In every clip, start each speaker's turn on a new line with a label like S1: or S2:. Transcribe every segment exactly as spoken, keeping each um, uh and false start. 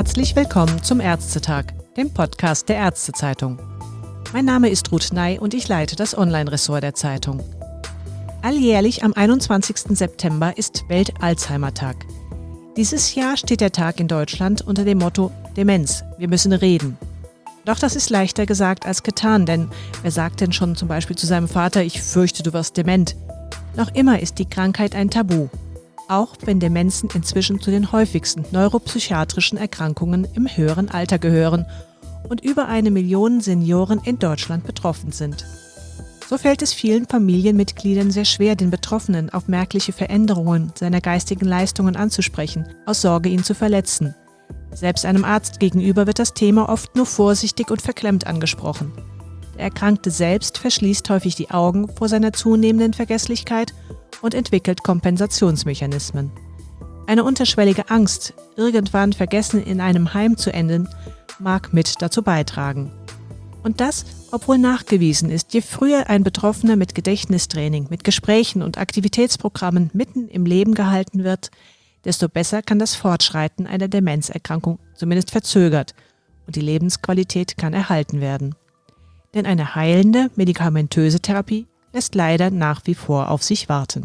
S1: Herzlich willkommen zum Ärztetag, dem Podcast der Ärztezeitung. Mein Name ist Ruth Ney und ich leite das Online-Ressort der Zeitung. Alljährlich am einundzwanzigsten September ist Welt-Alzheimer-Tag. Dieses Jahr steht der Tag in Deutschland unter dem Motto Demenz, wir müssen reden. Doch das ist leichter gesagt als getan, denn wer sagt denn schon zum Beispiel zu seinem Vater, ich fürchte, du wirst dement? Noch immer ist die Krankheit ein Tabu, auch wenn Demenzen inzwischen zu den häufigsten neuropsychiatrischen Erkrankungen im höheren Alter gehören und über eine Million Senioren in Deutschland betroffen sind. So fällt es vielen Familienmitgliedern sehr schwer, den Betroffenen auf merkliche Veränderungen seiner geistigen Leistungen anzusprechen, aus Sorge, ihn zu verletzen. Selbst einem Arzt gegenüber wird das Thema oft nur vorsichtig und verklemmt angesprochen. Der Erkrankte selbst verschließt häufig die Augen vor seiner zunehmenden Vergesslichkeit und entwickelt Kompensationsmechanismen. Eine unterschwellige Angst, irgendwann vergessen in einem Heim zu enden, mag mit dazu beitragen. Und das, obwohl nachgewiesen ist, je früher ein Betroffener mit Gedächtnistraining, mit Gesprächen und Aktivitätsprogrammen mitten im Leben gehalten wird, desto besser kann das Fortschreiten einer Demenzerkrankung zumindest verzögert und die Lebensqualität kann erhalten werden. Denn eine heilende, medikamentöse Therapie lässt leider nach wie vor auf sich warten.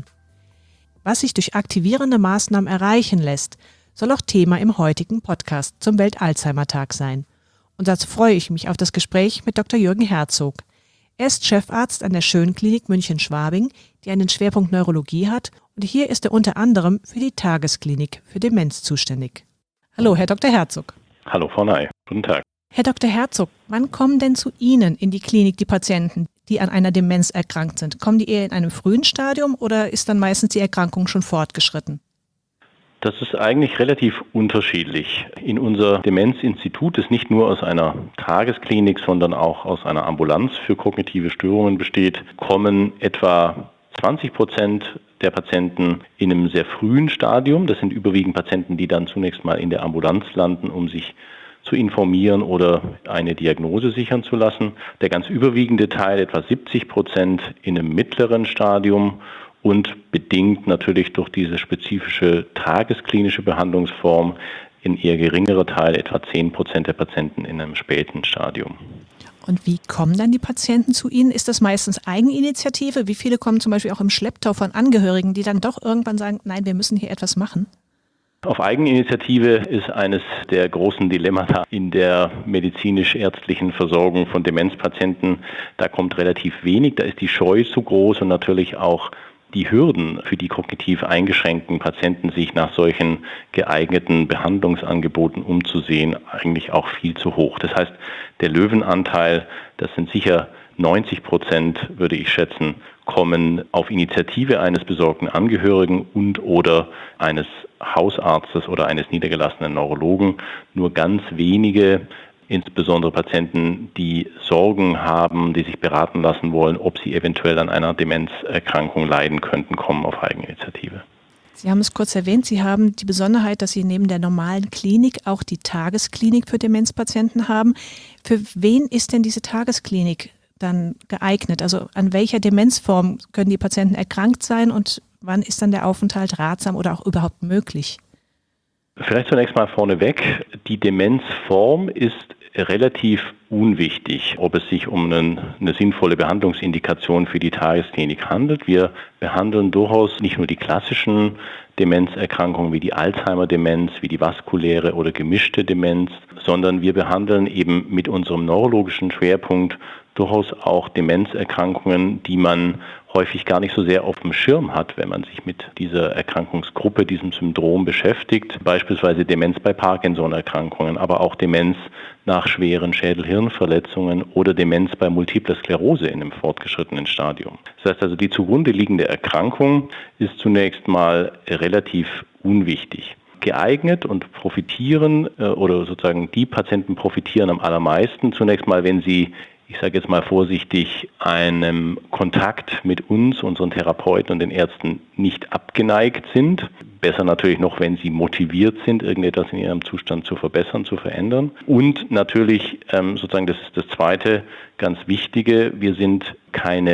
S1: Was sich durch aktivierende Maßnahmen erreichen lässt, soll auch Thema im heutigen Podcast zum Welt-Alzheimer-Tag sein. Und dazu freue ich mich auf das Gespräch mit Doktor Jürgen Herzog. Er ist Chefarzt an der Schönklinik München-Schwabing, die einen Schwerpunkt Neurologie hat, und hier ist er unter anderem für die Tagesklinik für Demenz zuständig. Hallo, Herr Doktor Herzog.
S2: Hallo, Frau Ney. Guten Tag.
S1: Herr Doktor Herzog, wann kommen denn zu Ihnen in die Klinik die Patienten, die an einer Demenz erkrankt sind? Kommen die eher in einem frühen Stadium oder ist dann meistens die Erkrankung schon fortgeschritten?
S2: Das ist eigentlich relativ unterschiedlich. In unser Demenzinstitut, das nicht nur aus einer Tagesklinik, sondern auch aus einer Ambulanz für kognitive Störungen besteht, kommen etwa zwanzig Prozent der Patienten in einem sehr frühen Stadium. Das sind überwiegend Patienten, die dann zunächst mal in der Ambulanz landen, um sich zu informieren oder eine Diagnose sichern zu lassen. Der ganz überwiegende Teil, etwa siebzig Prozent, in einem mittleren Stadium und bedingt natürlich durch diese spezifische tagesklinische Behandlungsform in eher geringerer Teil, etwa zehn Prozent der Patienten in einem späten Stadium.
S1: Und wie kommen dann die Patienten zu Ihnen? Ist das meistens Eigeninitiative? Wie viele kommen zum Beispiel auch im Schlepptau von Angehörigen, die dann doch irgendwann sagen, nein, wir müssen hier etwas machen?
S2: Auf Eigeninitiative ist eines der großen Dilemmata in der medizinisch-ärztlichen Versorgung von Demenzpatienten. Da kommt relativ wenig, da ist die Scheu zu groß und natürlich auch die Hürden für die kognitiv eingeschränkten Patienten, sich nach solchen geeigneten Behandlungsangeboten umzusehen, eigentlich auch viel zu hoch. Das heißt, der Löwenanteil, das sind sicher neunzig Prozent, würde ich schätzen, kommen auf Initiative eines besorgten Angehörigen und oder eines Hausarztes oder eines niedergelassenen Neurologen. Nur ganz wenige, insbesondere Patienten, die Sorgen haben, die sich beraten lassen wollen, ob sie eventuell an einer Demenzerkrankung leiden könnten, kommen auf Eigeninitiative.
S1: Sie haben es kurz erwähnt, Sie haben die Besonderheit, dass Sie neben der normalen Klinik auch die Tagesklinik für Demenzpatienten haben. Für wen ist denn diese Tagesklinik dann geeignet? Also an welcher Demenzform können die Patienten erkrankt sein und wann ist dann der Aufenthalt ratsam oder auch überhaupt möglich?
S2: Vielleicht zunächst mal vorneweg, die Demenzform ist relativ unwichtig, ob es sich um einen, eine sinnvolle Behandlungsindikation für die Tagesklinik handelt. Wir behandeln durchaus nicht nur die klassischen Demenzerkrankungen wie die Alzheimer-Demenz, wie die vaskuläre oder gemischte Demenz, sondern wir behandeln eben mit unserem neurologischen Schwerpunkt durchaus auch Demenzerkrankungen, die man häufig gar nicht so sehr auf dem Schirm hat, wenn man sich mit dieser Erkrankungsgruppe, diesem Syndrom beschäftigt. Beispielsweise Demenz bei Parkinson-Erkrankungen, aber auch Demenz nach schweren Schädel-Hirn-Verletzungen oder Demenz bei Multipler Sklerose in einem fortgeschrittenen Stadium. Das heißt also, die zugrunde liegende Erkrankung ist zunächst mal relativ unwichtig. Geeignet und profitieren äh, oder sozusagen die Patienten profitieren am allermeisten zunächst mal, wenn sie, ich sage jetzt mal vorsichtig, einem Kontakt mit uns, unseren Therapeuten und den Ärzten nicht abgeneigt sind. Besser natürlich noch, wenn sie motiviert sind, irgendetwas in ihrem Zustand zu verbessern, zu verändern. Und natürlich, ähm, sozusagen, das ist das Zweite, ganz Wichtige, wir sind keine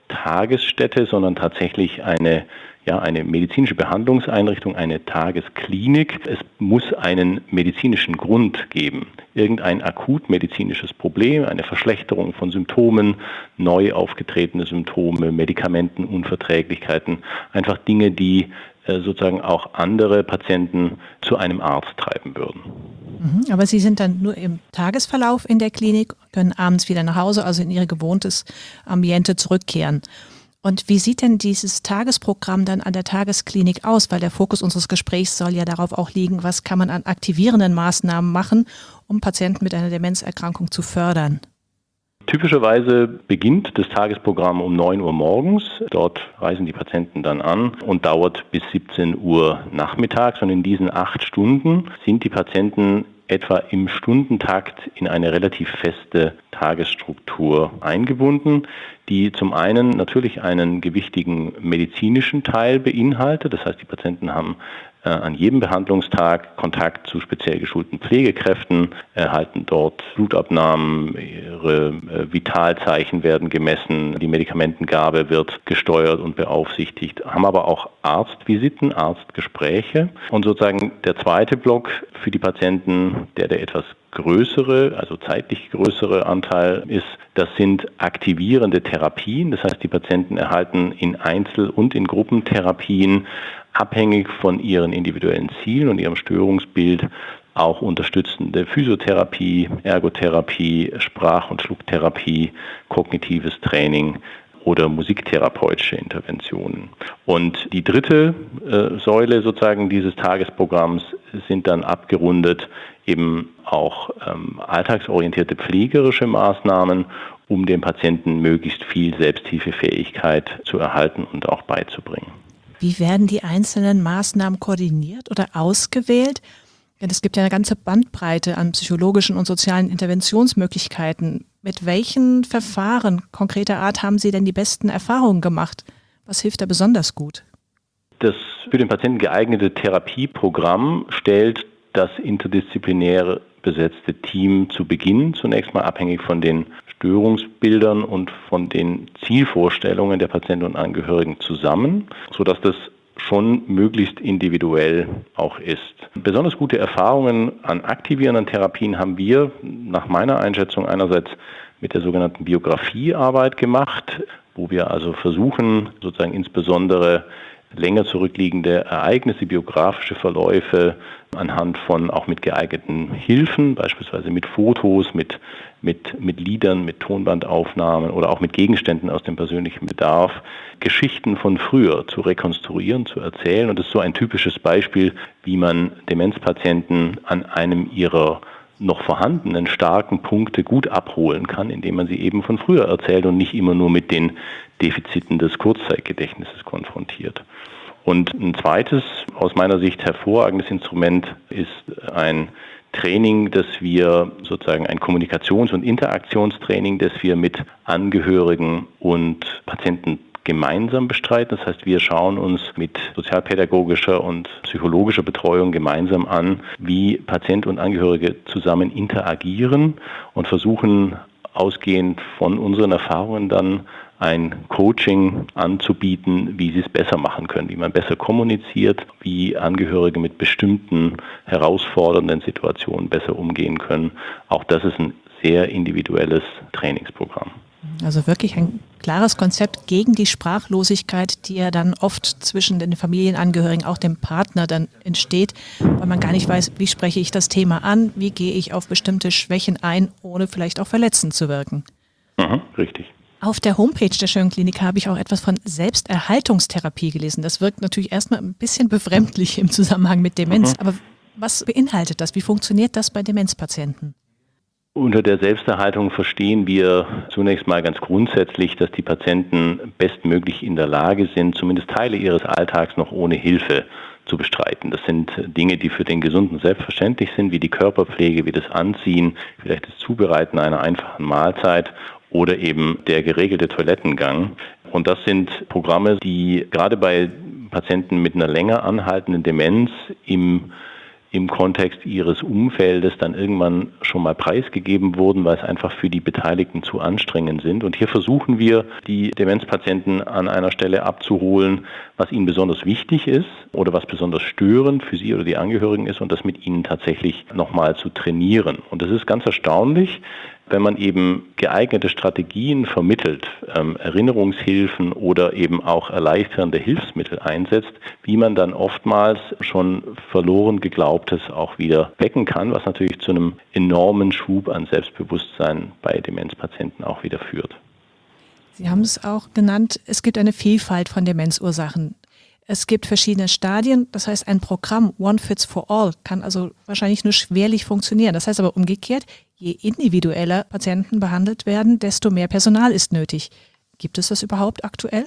S2: Tagesstätte, sondern tatsächlich eine Ja, eine medizinische Behandlungseinrichtung, eine Tagesklinik. Es muss einen medizinischen Grund geben. Irgendein akut medizinisches Problem, eine Verschlechterung von Symptomen, neu aufgetretene Symptome, Medikamentenunverträglichkeiten, einfach Dinge, die äh, sozusagen auch andere Patienten zu einem Arzt treiben würden.
S1: Mhm, aber Sie sind dann nur im Tagesverlauf in der Klinik, können abends wieder nach Hause, also in Ihr gewohntes Ambiente zurückkehren. Und wie sieht denn dieses Tagesprogramm dann an der Tagesklinik aus? Weil der Fokus unseres Gesprächs soll ja darauf auch liegen, was kann man an aktivierenden Maßnahmen machen, um Patienten mit einer Demenzerkrankung zu fördern?
S2: Typischerweise beginnt das Tagesprogramm um neun Uhr morgens. Dort reisen die Patienten dann an und dauert bis siebzehn Uhr nachmittags. Und in diesen acht Stunden sind die Patienten etwa im Stundentakt in eine relativ feste Tagesstruktur eingebunden, die zum einen natürlich einen gewichtigen medizinischen Teil beinhaltet. Das heißt, die Patienten haben äh, an jedem Behandlungstag Kontakt zu speziell geschulten Pflegekräften, erhalten dort Blutabnahmen, ihre äh, Vitalzeichen werden gemessen, die Medikamentengabe wird gesteuert und beaufsichtigt, haben aber auch Arztvisiten, Arztgespräche. Und sozusagen der zweite Block für die Patienten, der der etwas größere, also zeitlich größere Anteil ist, das sind aktivierende Therapien. Das heißt, die Patienten erhalten in Einzel- und in Gruppentherapien abhängig von ihren individuellen Zielen und ihrem Störungsbild auch unterstützende Physiotherapie, Ergotherapie, Sprach- und Schlucktherapie, kognitives Training oder musiktherapeutische Interventionen. Und die dritte äh, Säule sozusagen dieses Tagesprogramms sind dann abgerundet eben auch ähm, alltagsorientierte pflegerische Maßnahmen, um dem Patienten möglichst viel Selbsthilfefähigkeit zu erhalten und auch beizubringen.
S1: Wie werden die einzelnen Maßnahmen koordiniert oder ausgewählt? Denn es gibt ja eine ganze Bandbreite an psychologischen und sozialen Interventionsmöglichkeiten. Mit welchen Verfahren konkreter Art haben Sie denn die besten Erfahrungen gemacht? Was hilft da besonders gut?
S2: Das für den Patienten geeignete Therapieprogramm stellt das interdisziplinär besetzte Team zu Beginn zunächst mal abhängig von den Störungsbildern und von den Zielvorstellungen der Patienten und Angehörigen zusammen, sodass das schon möglichst individuell auch ist. Besonders gute Erfahrungen an aktivierenden Therapien haben wir nach meiner Einschätzung einerseits mit der sogenannten Biografiearbeit gemacht, wo wir also versuchen, sozusagen insbesondere länger zurückliegende Ereignisse, biografische Verläufe anhand von auch mit geeigneten Hilfen, beispielsweise mit Fotos, mit, mit, mit Liedern, mit Tonbandaufnahmen oder auch mit Gegenständen aus dem persönlichen Bedarf, Geschichten von früher zu rekonstruieren, zu erzählen. Und das ist so ein typisches Beispiel, wie man Demenzpatienten an einem ihrer noch vorhandenen starken Punkte gut abholen kann, indem man sie eben von früher erzählt und nicht immer nur mit den Defiziten des Kurzzeitgedächtnisses konfrontiert. Und ein zweites, aus meiner Sicht hervorragendes Instrument ist ein Training, das wir sozusagen ein Kommunikations- und Interaktionstraining, das wir mit Angehörigen und Patienten gemeinsam bestreiten. Das heißt, wir schauen uns mit sozialpädagogischer und psychologischer Betreuung gemeinsam an, wie Patient und Angehörige zusammen interagieren und versuchen ausgehend von unseren Erfahrungen dann ein Coaching anzubieten, wie sie es besser machen können, wie man besser kommuniziert, wie Angehörige mit bestimmten herausfordernden Situationen besser umgehen können. Auch das ist ein sehr individuelles Trainingsprogramm.
S1: Also wirklich ein klares Konzept gegen die Sprachlosigkeit, die ja dann oft zwischen den Familienangehörigen, auch dem Partner dann entsteht, weil man gar nicht weiß, wie spreche ich das Thema an, wie gehe ich auf bestimmte Schwächen ein, ohne vielleicht auch verletzend zu wirken.
S2: Mhm, richtig.
S1: Auf der Homepage der Schön-Klinik habe ich auch etwas von Selbsterhaltungstherapie gelesen. Das wirkt natürlich erstmal ein bisschen befremdlich im Zusammenhang mit Demenz. Mhm. Aber was beinhaltet das? Wie funktioniert das bei Demenzpatienten?
S2: Unter der Selbsterhaltung verstehen wir zunächst mal ganz grundsätzlich, dass die Patienten bestmöglich in der Lage sind, zumindest Teile ihres Alltags noch ohne Hilfe zu bestreiten. Das sind Dinge, die für den Gesunden selbstverständlich sind, wie die Körperpflege, wie das Anziehen, vielleicht das Zubereiten einer einfachen Mahlzeit oder eben der geregelte Toilettengang. Und das sind Programme, die gerade bei Patienten mit einer länger anhaltenden Demenz im im Kontext ihres Umfeldes dann irgendwann schon mal preisgegeben wurden, weil es einfach für die Beteiligten zu anstrengend sind. Und hier versuchen wir, die Demenzpatienten an einer Stelle abzuholen, was ihnen besonders wichtig ist oder was besonders störend für sie oder die Angehörigen ist und das mit ihnen tatsächlich nochmal zu trainieren. Und das ist ganz erstaunlich, wenn man eben geeignete Strategien vermittelt, ähm, Erinnerungshilfen oder eben auch erleichternde Hilfsmittel einsetzt, wie man dann oftmals schon verloren Geglaubtes auch wieder wecken kann, was natürlich zu einem enormen Schub an Selbstbewusstsein bei Demenzpatienten auch wieder führt.
S1: Sie haben es auch genannt, es gibt eine Vielfalt von Demenzursachen. Es gibt verschiedene Stadien, das heißt ein Programm One Fits for All kann also wahrscheinlich nur schwerlich funktionieren. Das heißt aber umgekehrt, je individueller Patienten behandelt werden, desto mehr Personal ist nötig. Gibt es das überhaupt aktuell?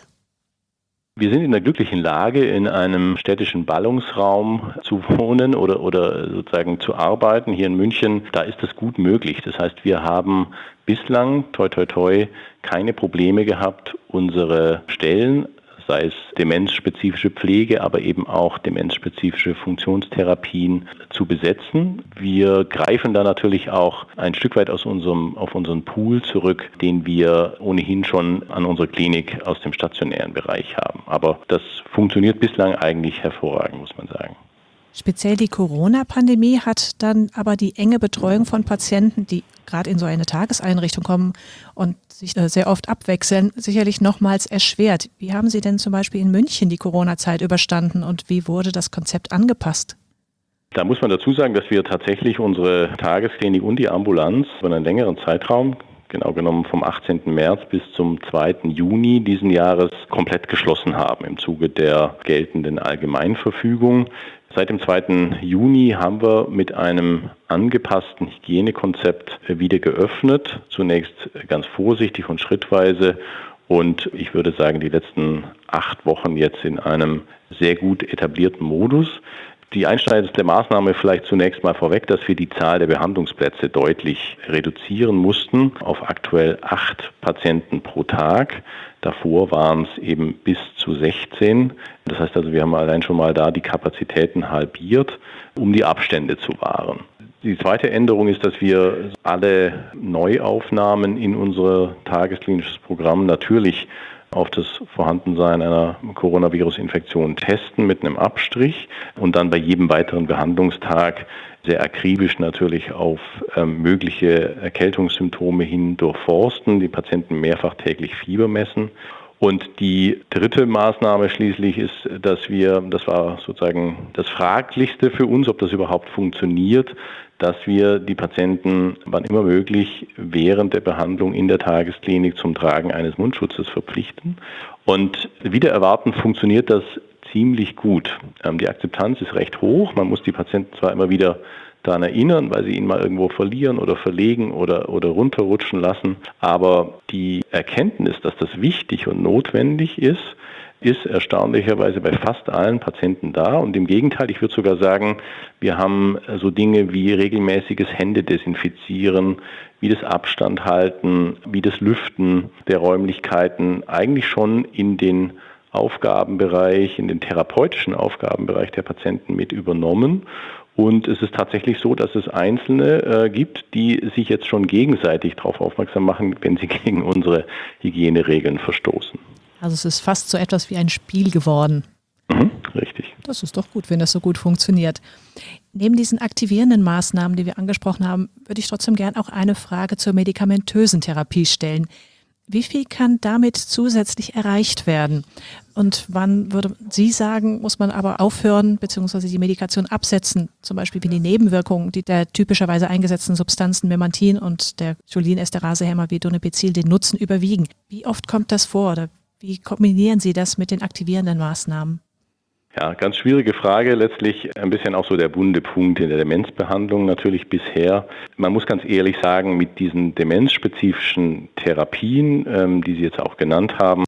S2: Wir sind in der glücklichen Lage, in einem städtischen Ballungsraum zu wohnen oder, oder sozusagen zu arbeiten. Hier in München, da ist das gut möglich. Das heißt, wir haben bislang, toi toi toi, keine Probleme gehabt, unsere Stellen, sei es demenzspezifische Pflege, aber eben auch demenzspezifische Funktionstherapien zu besetzen. Wir greifen da natürlich auch ein Stück weit aus unserem, auf unseren Pool zurück, den wir ohnehin schon an unserer Klinik aus dem stationären Bereich haben. Aber das funktioniert bislang eigentlich hervorragend, muss man sagen.
S1: Speziell die Corona-Pandemie hat dann aber die enge Betreuung von Patienten, die gerade in so eine Tageseinrichtung kommen und sich sehr oft abwechseln, sicherlich nochmals erschwert. Wie haben Sie denn zum Beispiel in München die Corona-Zeit überstanden und wie wurde das Konzept angepasst?
S2: Da muss man dazu sagen, dass wir tatsächlich unsere Tagesklinik und die Ambulanz über einen längeren Zeitraum, genau genommen vom achtzehnten März bis zum zweiten Juni diesen Jahres, komplett geschlossen haben im Zuge der geltenden Allgemeinverfügung. Seit dem zweiten Juni haben wir mit einem angepassten Hygienekonzept wieder geöffnet, zunächst ganz vorsichtig und schrittweise und ich würde sagen, die letzten acht Wochen jetzt in einem sehr gut etablierten Modus. Die einschneidendste Maßnahme vielleicht zunächst mal vorweg, dass wir die Zahl der Behandlungsplätze deutlich reduzieren mussten auf aktuell acht Patienten pro Tag. Davor waren es eben bis zu sechzehn. Das heißt also, wir haben allein schon mal da die Kapazitäten halbiert, um die Abstände zu wahren. Die zweite Änderung ist, dass wir alle Neuaufnahmen in unser tagesklinisches Programm natürlich auf das Vorhandensein einer Coronavirus-Infektion testen mit einem Abstrich und dann bei jedem weiteren Behandlungstag sehr akribisch natürlich auf ähm, mögliche Erkältungssymptome hin durchforsten, die Patienten mehrfach täglich Fieber messen. Und die dritte Maßnahme schließlich ist, dass wir, das war sozusagen das Fraglichste für uns, ob das überhaupt funktioniert, dass wir die Patienten, wann immer möglich, während der Behandlung in der Tagesklinik zum Tragen eines Mundschutzes verpflichten. Und wider Erwarten funktioniert das ziemlich gut. Ähm, die Akzeptanz ist recht hoch. Man muss die Patienten zwar immer wieder daran erinnern, weil sie ihn mal irgendwo verlieren oder verlegen oder, oder runterrutschen lassen. Aber die Erkenntnis, dass das wichtig und notwendig ist, ist erstaunlicherweise bei fast allen Patienten da. Und im Gegenteil, ich würde sogar sagen, wir haben so Dinge wie regelmäßiges Händedesinfizieren, wie das Abstand halten, wie das Lüften der Räumlichkeiten eigentlich schon in den Aufgabenbereich, in den therapeutischen Aufgabenbereich der Patienten mit übernommen. Und es ist tatsächlich so, dass es Einzelne äh, gibt, die sich jetzt schon gegenseitig darauf aufmerksam machen, wenn sie gegen unsere Hygieneregeln verstoßen.
S1: Also es ist fast so etwas wie ein Spiel geworden.
S2: Mhm, richtig.
S1: Das ist doch gut, wenn das so gut funktioniert. Neben diesen aktivierenden Maßnahmen, die wir angesprochen haben, würde ich trotzdem gern auch eine Frage zur medikamentösen Therapie stellen. Wie viel kann damit zusätzlich erreicht werden? Und wann würde Sie sagen, muss man aber aufhören bzw. die Medikation absetzen? Zum Beispiel wie die Nebenwirkungen, die der typischerweise eingesetzten Substanzen Memantin und der Cholinesterasehemmer wie Donepezil den Nutzen überwiegen. Wie oft kommt das vor oder wie kombinieren Sie das mit den aktivierenden Maßnahmen?
S2: Ja, ganz schwierige Frage. Letztlich ein bisschen auch so der wunde Punkt in der Demenzbehandlung natürlich bisher. Man muss ganz ehrlich sagen, mit diesen demenzspezifischen Therapien, ähm, die Sie jetzt auch genannt haben,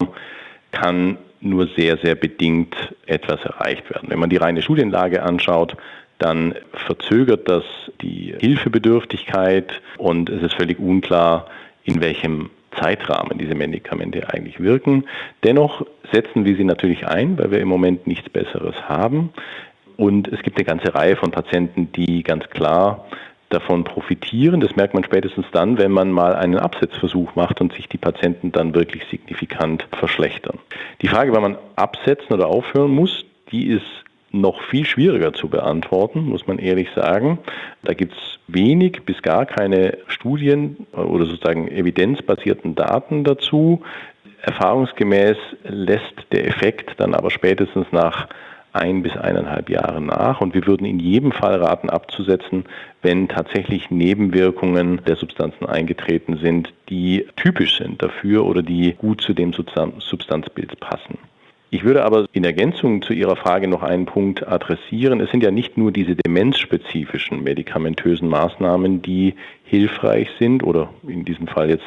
S2: kann nur sehr, sehr bedingt etwas erreicht werden. Wenn man die reine Studienlage anschaut, dann verzögert das die Hilfebedürftigkeit und es ist völlig unklar, in welchem Zeitrahmen diese Medikamente eigentlich wirken. Dennoch setzen wir sie natürlich ein, weil wir im Moment nichts Besseres haben. Und es gibt eine ganze Reihe von Patienten, die ganz klar davon profitieren. Das merkt man spätestens dann, wenn man mal einen Absetzversuch macht und sich die Patienten dann wirklich signifikant verschlechtern. Die Frage, wann man absetzen oder aufhören muss, die ist noch viel schwieriger zu beantworten, muss man ehrlich sagen. Da gibt es wenig bis gar keine Studien oder sozusagen evidenzbasierten Daten dazu. Erfahrungsgemäß lässt der Effekt dann aber spätestens nach ein bis eineinhalb Jahren nach. Und wir würden in jedem Fall raten, abzusetzen, wenn tatsächlich Nebenwirkungen der Substanzen eingetreten sind, die typisch sind dafür oder die gut zu dem Substanzbild passen. Ich würde aber in Ergänzung zu Ihrer Frage noch einen Punkt adressieren. Es sind ja nicht nur diese demenzspezifischen medikamentösen Maßnahmen, die hilfreich sind oder in diesem Fall jetzt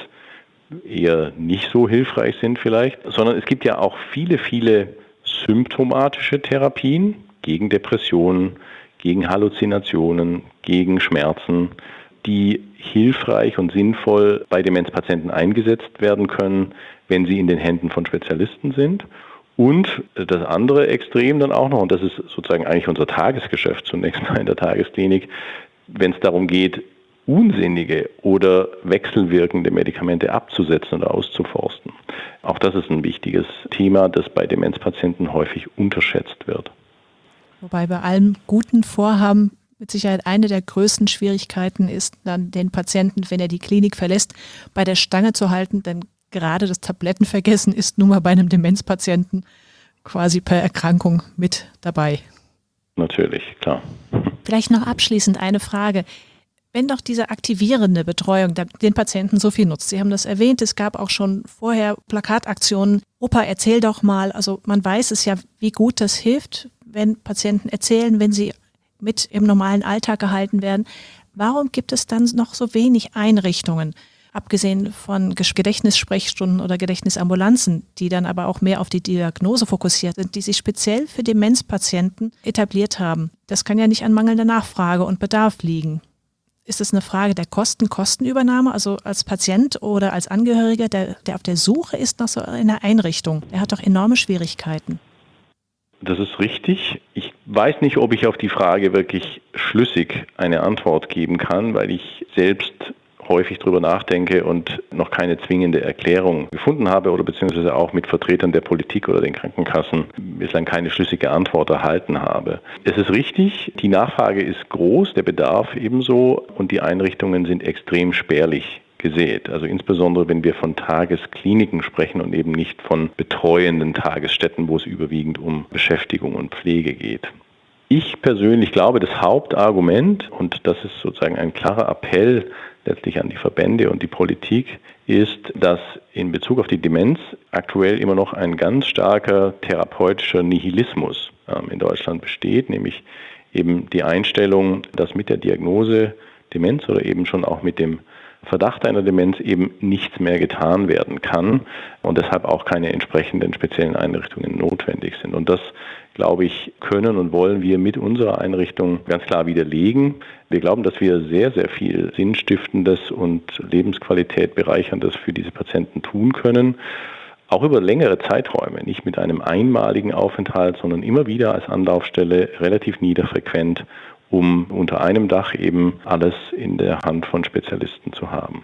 S2: eher nicht so hilfreich sind vielleicht, sondern es gibt ja auch viele, viele symptomatische Therapien gegen Depressionen, gegen Halluzinationen, gegen Schmerzen, die hilfreich und sinnvoll bei Demenzpatienten eingesetzt werden können, wenn sie in den Händen von Spezialisten sind. Und das andere Extrem dann auch noch, und das ist sozusagen eigentlich unser Tagesgeschäft zunächst mal in der Tagesklinik, wenn es darum geht, unsinnige oder wechselwirkende Medikamente abzusetzen oder auszuforsten. Auch das ist ein wichtiges Thema, das bei Demenzpatienten häufig unterschätzt wird.
S1: Wobei bei allem guten Vorhaben mit Sicherheit eine der größten Schwierigkeiten ist, dann den Patienten, wenn er die Klinik verlässt, bei der Stange zu halten, denn gerade das Tablettenvergessen ist nun mal bei einem Demenzpatienten quasi per Erkrankung mit dabei.
S2: Natürlich, klar.
S1: Vielleicht noch abschließend eine Frage. Wenn doch diese aktivierende Betreuung den Patienten so viel nutzt, Sie haben das erwähnt, es gab auch schon vorher Plakataktionen, Opa, erzähl doch mal, also man weiß es ja, wie gut das hilft, wenn Patienten erzählen, wenn sie mit im normalen Alltag gehalten werden. Warum gibt es dann noch so wenig Einrichtungen, abgesehen von Gedächtnissprechstunden oder Gedächtnisambulanzen, die dann aber auch mehr auf die Diagnose fokussiert sind, die sich speziell für Demenzpatienten etabliert haben? Das kann ja nicht an mangelnder Nachfrage und Bedarf liegen. Ist es eine Frage der Kosten, Kostenübernahme, also als Patient oder als Angehöriger, der, der auf der Suche ist nach so einer Einrichtung? Der hat doch enorme Schwierigkeiten.
S2: Das ist richtig. Ich weiß nicht, ob ich auf die Frage wirklich schlüssig eine Antwort geben kann, weil ich selbst häufig drüber nachdenke und noch keine zwingende Erklärung gefunden habe oder beziehungsweise auch mit Vertretern der Politik oder den Krankenkassen bislang keine schlüssige Antwort erhalten habe. Es ist richtig, die Nachfrage ist groß, der Bedarf ebenso und die Einrichtungen sind extrem spärlich gesät. Also insbesondere, wenn wir von Tageskliniken sprechen und eben nicht von betreuenden Tagesstätten, wo es überwiegend um Beschäftigung und Pflege geht. Ich persönlich glaube, das Hauptargument, und das ist sozusagen ein klarer Appell letztlich an die Verbände und die Politik, ist, dass in Bezug auf die Demenz aktuell immer noch ein ganz starker therapeutischer Nihilismus ähm, in Deutschland besteht, nämlich eben die Einstellung, dass mit der Diagnose Demenz oder eben schon auch mit dem Verdacht einer Demenz eben nichts mehr getan werden kann und deshalb auch keine entsprechenden speziellen Einrichtungen notwendig sind. Und das, glaube ich, können und wollen wir mit unserer Einrichtung ganz klar widerlegen. Wir glauben, dass wir sehr, sehr viel Sinnstiftendes und Lebensqualität bereicherndes für diese Patienten tun können. Auch über längere Zeiträume, nicht mit einem einmaligen Aufenthalt, sondern immer wieder als Anlaufstelle, relativ niederfrequent, um unter einem Dach eben alles in der Hand von Spezialisten zu haben.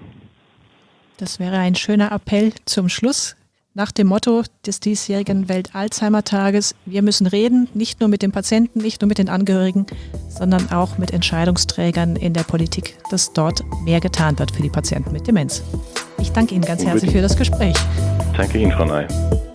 S1: Das wäre ein schöner Appell zum Schluss. Nach dem Motto des diesjährigen Welt-Alzheimer-Tages, wir müssen reden, nicht nur mit den Patienten, nicht nur mit den Angehörigen, sondern auch mit Entscheidungsträgern in der Politik, dass dort mehr getan wird für die Patienten mit Demenz. Ich danke Ihnen ganz Unbedingt. herzlich für das Gespräch.
S2: Danke Ihnen, Frau Ney.